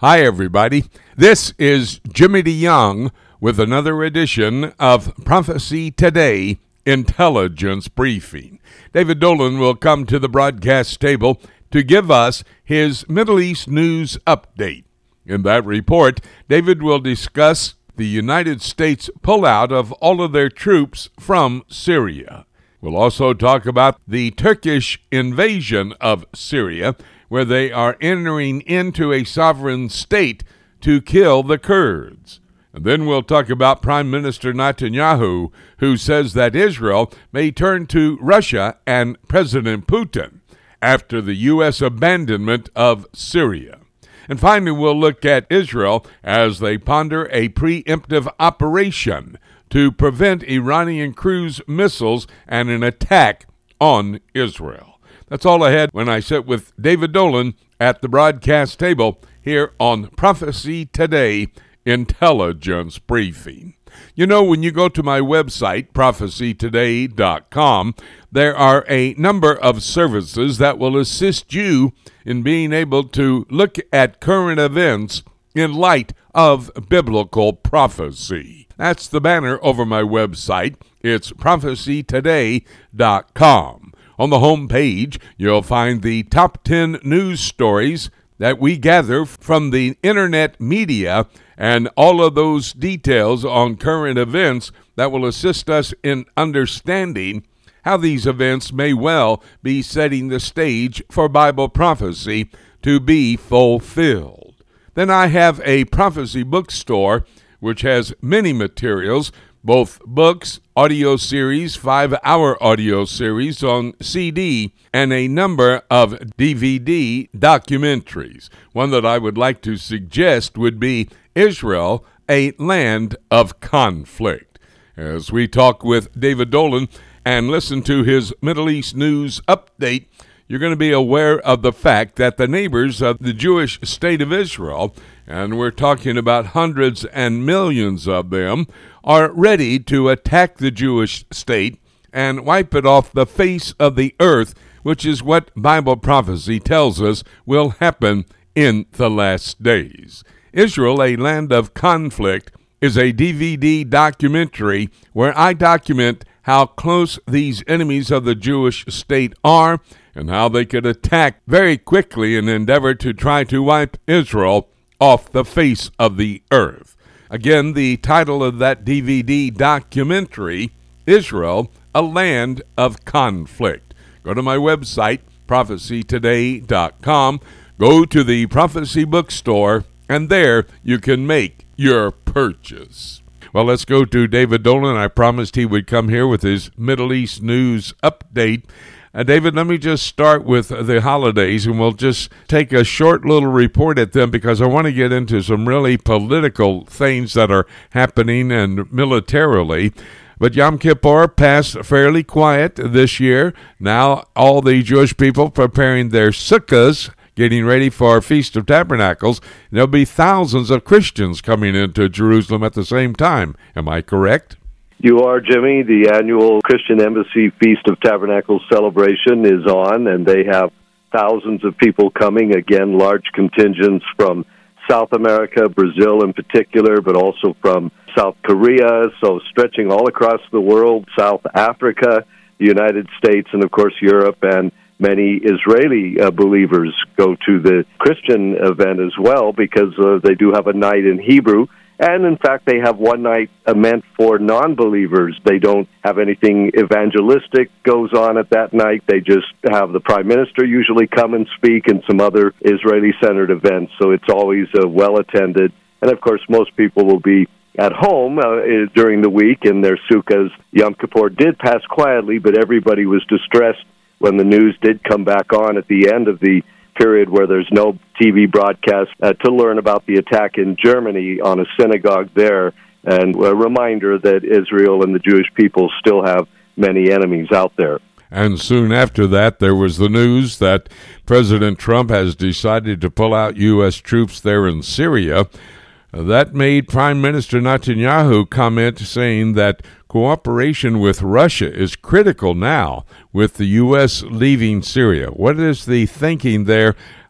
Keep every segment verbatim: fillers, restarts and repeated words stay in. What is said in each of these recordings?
Hi, everybody. This is Jimmy DeYoung with another edition of Prophecy Today Intelligence Briefing. David Dolan will come to the broadcast table to give us his Middle East news update. In that report, David will discuss the United States pullout of all of their troops from Syria. We'll also talk about the Turkish invasion of Syria, where they are entering into a sovereign state to kill the Kurds. And then we'll talk about Prime Minister Netanyahu, who says that Israel may turn to Russia and President Putin after the U S abandonment of Syria. And finally, we'll look at Israel as they ponder a preemptive operation to prevent Iranian cruise missiles and an attack on Israel. That's all I had when I sit with David Dolan at the broadcast table here on Prophecy Today Intelligence Briefing. You know, when you go to my website, prophecy today dot com, there are a number of services that will assist you in being able to look at current events in light of biblical prophecy. That's the banner over my website. It's prophecy today dot com. On the home page, you'll find the top ten news stories that we gather from the internet media and all of those details on current events that will assist us in understanding how these events may well be setting the stage for Bible prophecy to be fulfilled. Then I have a prophecy bookstore which has many materials, both books, audio series, five-hour audio series on C D, and a number of D V D documentaries. One that I would like to suggest would be Israel, a Land of Conflict. As we talk with David Dolan and listen to his Middle East news update, you're going to be aware of the fact that the neighbors of the Jewish state of Israel, and we're talking about hundreds and millions of them, are ready to attack the Jewish state and wipe it off the face of the earth, which is what Bible prophecy tells us will happen in the last days. Israel, a Land of Conflict, is a D V D documentary where I document how close these enemies of the Jewish state are and how they could attack very quickly and endeavor to try to wipe Israel off the face of the earth. Again, the title of that D V D documentary, Israel, a Land of Conflict. Go to my website, prophecy today dot com, go to the Prophecy Bookstore, and there you can make your purchase. Well, let's go to David Dolan. I promised he would come here with his Middle East news update. Uh, David, let me just start with the holidays, and we'll just take a short little report at them because I want to get into some really political things that are happening and militarily. But Yom Kippur passed fairly quiet this year. Now all the Jewish people preparing their sukkahs, getting ready for Feast of Tabernacles. There'll be thousands of Christians coming into Jerusalem at the same time. Am I correct? You are, Jimmy. The annual Christian Embassy Feast of Tabernacles celebration is on, and they have thousands of people coming, again, large contingents from South America, Brazil in particular, but also from South Korea, so stretching all across the world, South Africa, the United States, and, of course, Europe, and many Israeli uh, believers go to the Christian event as well because uh, they do have a night in Hebrew. And, in fact, they have one night uh, meant for non-believers. They don't have anything evangelistic goes on at that night. They just have the prime minister usually come and speak and some other Israeli-centered events. So it's always uh, well-attended. And, of course, most people will be at home uh, during the week in their sukkahs. Yom Kippur did pass quietly, but everybody was distressed when the news did come back on at the end of the period where there's no T V broadcast uh, to learn about the attack in Germany on a synagogue there, and a reminder that Israel and the Jewish people still have many enemies out there. And soon after that, there was the news that President Trump has decided to pull out U S troops there in Syria. That made Prime Minister Netanyahu comment saying that cooperation with Russia is critical now with the U S leaving Syria. What is the thinking there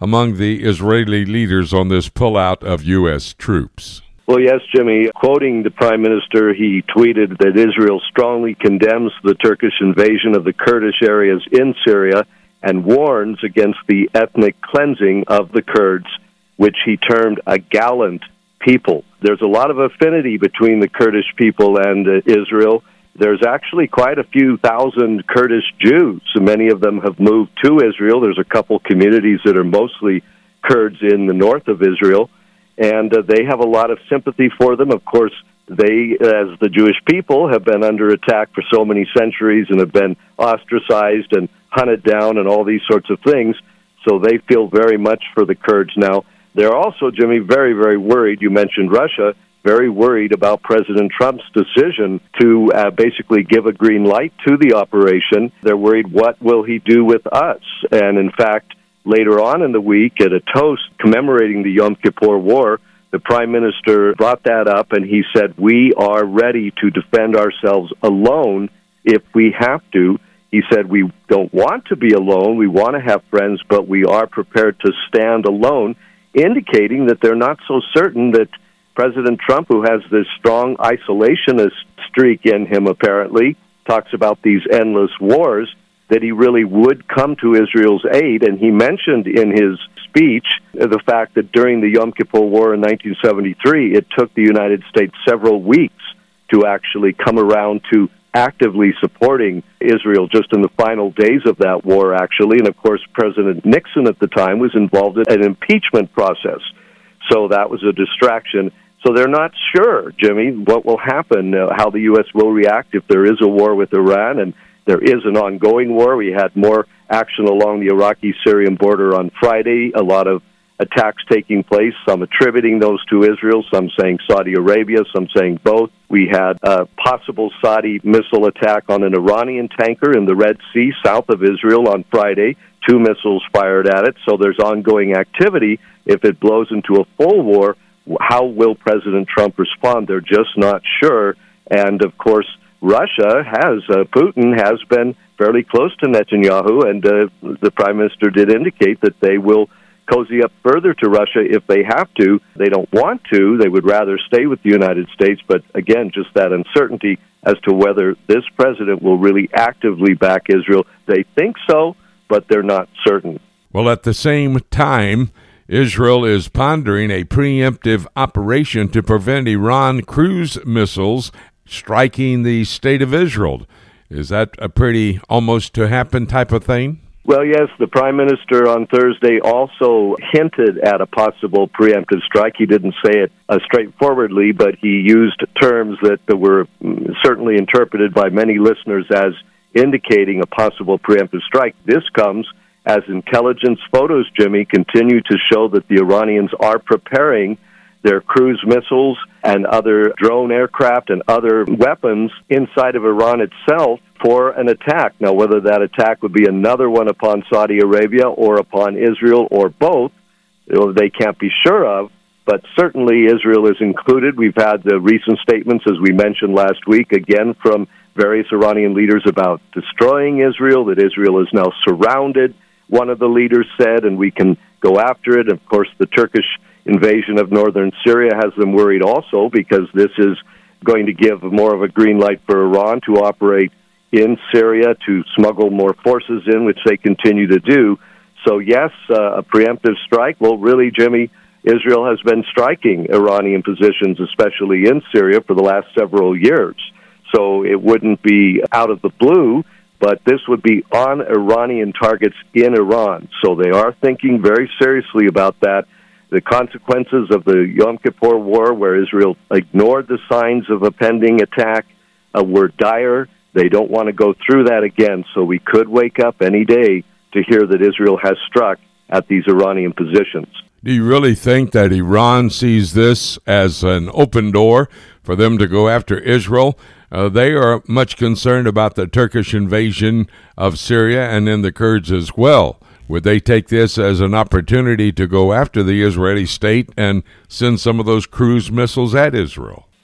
among the Israeli leaders on this pullout of U S troops. Well, yes, Jimmy. Quoting the Prime Minister, he tweeted that Israel strongly condemns the Turkish invasion of the Kurdish areas in Syria and warns against the ethnic cleansing of the Kurds, which he termed a gallant people. There's a lot of affinity between the Kurdish people and uh, Israel. There's actually quite a few thousand Kurdish Jews. Many of them have moved to Israel. There's a couple communities that are mostly Kurds in the north of Israel, and uh, they have a lot of sympathy for them. Of course, they, as the Jewish people, have been under attack for so many centuries and have been ostracized and hunted down and all these sorts of things, so they feel very much for the Kurds now. They're also, Jimmy, very, very worried. You mentioned Russia, very worried about President Trump's decision to uh, basically give a green light to the operation. They're worried, what will he do with us? And in fact, later on in the week, at a toast commemorating the Yom Kippur War, the Prime Minister brought that up, and he said, we are ready to defend ourselves alone if we have to. He said, we don't want to be alone, we want to have friends, but we are prepared to stand alone, indicating that they're not so certain that President Trump, who has this strong isolationist streak in him apparently, talks about these endless wars, that he really would come to Israel's aid. And he mentioned in his speech the fact that during the Yom Kippur War in nineteen seventy-three, it took the United States several weeks to actually come around to actively supporting Israel, just in the final days of that war, actually. And, of course, President Nixon at the time was involved in an impeachment process. So that was a distraction. So they're not sure, Jimmy, what will happen, uh, how the U S will react if there is a war with Iran. And there is an ongoing war. We had more action along the Iraqi-Syrian border on Friday, a lot of attacks taking place, some attributing those to Israel, some saying Saudi Arabia, some saying both. We had a possible Saudi missile attack on an Iranian tanker in the Red Sea south of Israel on Friday, two missiles fired at it. So there's ongoing activity. If it blows into a full war, how will President Trump respond? They're just not sure. And, of course, Russia has, uh, Putin has been fairly close to Netanyahu, and uh, the Prime Minister did indicate that they will cozy up further to Russia if they have to. They don't want to. They would rather stay with the United States. But again, just that uncertainty as to whether this president will really actively back Israel. They think so, but they're not certain. Well, at the same time, Israel is pondering a preemptive operation to prevent Iran cruise missiles striking the state of Israel. Is that a pretty almost to happen type of thing? Well, yes, the Prime Minister on Thursday also hinted at a possible preemptive strike. He didn't say it uh, straightforwardly, but he used terms that were certainly interpreted by many listeners as indicating a possible preemptive strike. This comes as intelligence photos, Jimmy, continue to show that the Iranians are preparing their cruise missiles and other drone aircraft and other weapons inside of Iran itself for an attack. Now, whether that attack would be another one upon Saudi Arabia or upon Israel or both, they can't be sure of, but certainly Israel is included. We've had the recent statements, as we mentioned last week, again from various Iranian leaders about destroying Israel, that Israel is now surrounded, one of the leaders said, and we can go after it. Of course, the Turkish invasion of northern Syria has them worried also, because this is going to give more of a green light for Iran to operate in Syria, to smuggle more forces in, which they continue to do. So, yes, uh, a preemptive strike. Well, really, Jimmy, Israel has been striking Iranian positions, especially in Syria, for the last several years. So it wouldn't be out of the blue, but this would be on Iranian targets in Iran. So they are thinking very seriously about that. The consequences of the Yom Kippur War, where Israel ignored the signs of a pending attack, uh, were dire. They don't want to go through that again. So we could wake up any day to hear that Israel has struck at these Iranian positions. Do you really think that Iran sees this as an open door for them to go after Israel? Uh, they are much concerned about the Turkish invasion of Syria and then the Kurds as well. Would they take this as an opportunity to go after the Israeli state and send some of those cruise missiles at Israel?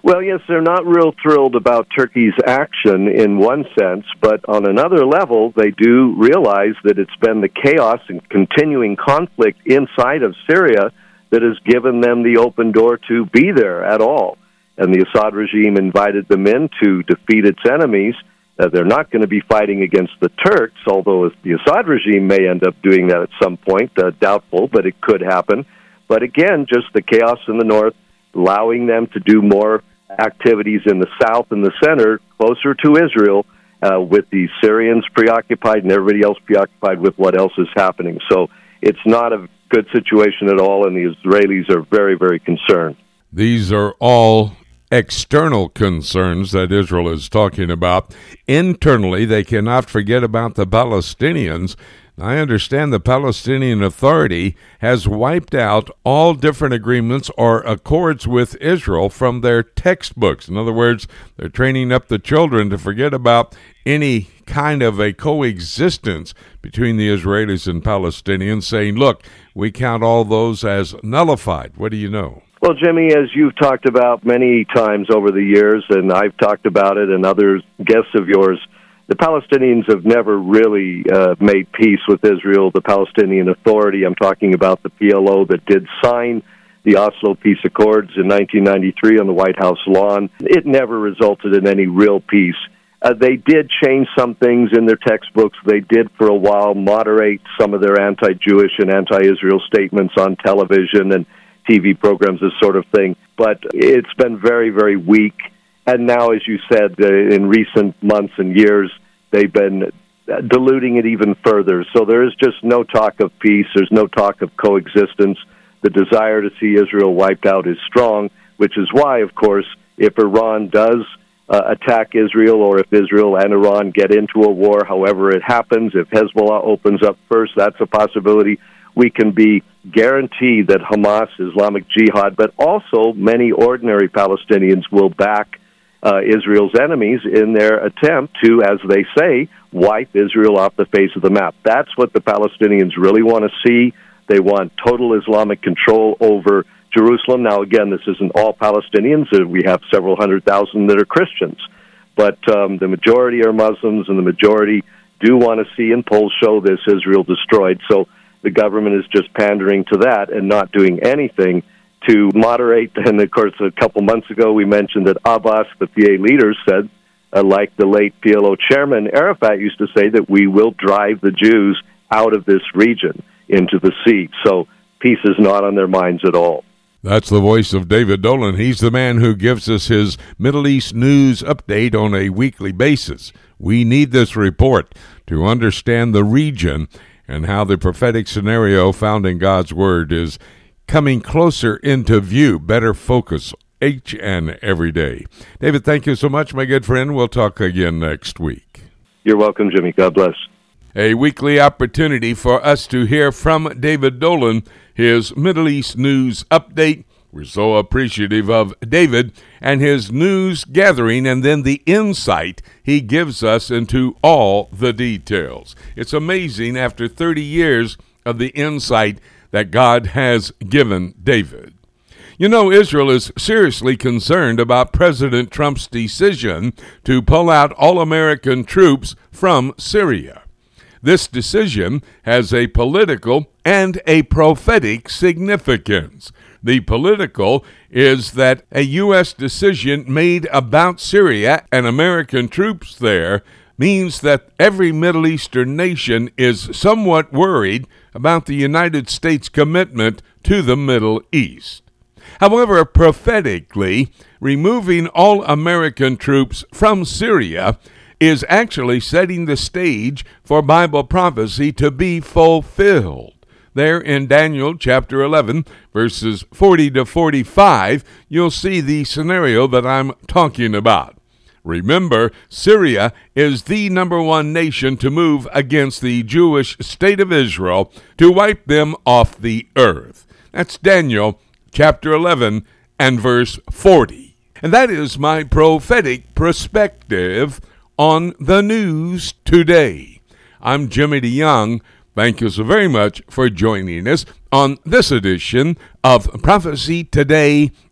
Well, yes, they're not real thrilled about Turkey's action in one sense, but on another level, they do realize that it's been the chaos and continuing conflict inside of Syria that has given them the open door to be there at all. And the Assad regime invited them in to defeat its enemies. Uh, they're not going to be fighting against the Turks, although the Assad regime may end up doing that at some point, uh, doubtful, but it could happen. But again, just the chaos in the north, allowing them to do more activities in the south and the center, closer to Israel, uh, with the Syrians preoccupied and everybody else preoccupied with what else is happening. So it's not a good situation at all, and the Israelis are very, very concerned. These are all external concerns that Israel is talking about. Internally, they cannot forget about the Palestinians. I understand the Palestinian Authority has wiped out all different agreements or accords with Israel from their textbooks. In other words, they're training up the children to forget about any kind of a coexistence between the Israelis and Palestinians, saying, look, we count all those as nullified. What do you know? Well, Jimmy, as you've talked about many times over the years, and I've talked about it, and other guests of yours, the Palestinians have never really uh, made peace with Israel. The Palestinian Authority, I'm talking about the P L O that did sign the Oslo Peace Accords in nineteen ninety-three on the White House lawn. It never resulted in any real peace. Uh, they did change some things in their textbooks. They did, for a while, moderate some of their anti-Jewish and anti-Israel statements on television and T V programs, this sort of thing. But it's been very, very weak. And now, as you said, uh, in recent months and years, they've been diluting it even further. So there is just no talk of peace. There's no talk of coexistence. The desire to see Israel wiped out is strong, which is why, of course, if Iran does uh, attack Israel, or if Israel and Iran get into a war, however it happens, if Hezbollah opens up first, that's a possibility. We can be guaranteed that Hamas, Islamic Jihad, but also many ordinary Palestinians will back uh, Israel's enemies in their attempt to, as they say, wipe Israel off the face of the map. That's what the Palestinians really want to see. They want total Islamic control over Jerusalem. Now, again, this isn't all Palestinians. We have several hundred thousand that are Christians. But um, the majority are Muslims, and the majority do want to see, and polls show this, Israel destroyed. So the government is just pandering to that and not doing anything to moderate. And, of course, a couple months ago we mentioned that Abbas, the P A leader, said, uh, like the late P L O chairman Arafat used to say, that we will drive the Jews out of this region into the sea. So peace is not on their minds at all. That's the voice of David Dolan. He's the man who gives us his Middle East news update on a weekly basis. We need this report to understand the region and how the prophetic scenario found in God's Word is coming closer into view, better focus each and every day. David, thank you so much, my good friend. We'll talk again next week. You're welcome, Jimmy. God bless. A weekly opportunity for us to hear from David Dolan, his Middle East news update. We're so appreciative of David and his news gathering and then the insight he gives us into all the details. It's amazing after thirty years of the insight that God has given David. You know, Israel is seriously concerned about President Trump's decision to pull out all American troops from Syria. This decision has a political and a prophetic significance. The political is that a U S decision made about Syria and American troops there means that every Middle Eastern nation is somewhat worried about the United States' commitment to the Middle East. However, prophetically, removing all American troops from Syria is actually setting the stage for Bible prophecy to be fulfilled. There in Daniel chapter eleven, verses forty to forty-five, you'll see the scenario that I'm talking about. Remember, Syria is the number one nation to move against the Jewish state of Israel to wipe them off the earth. That's Daniel chapter eleven and verse forty. And that is my prophetic perspective on the news today. I'm Jimmy DeYoung. Thank you so very much for joining us on this edition of Prophecy Today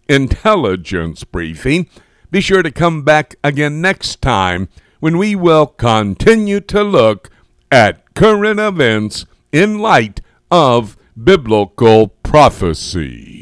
Intelligence Briefing. Be sure to come back again next time when we will continue to look at current events in light of biblical prophecy.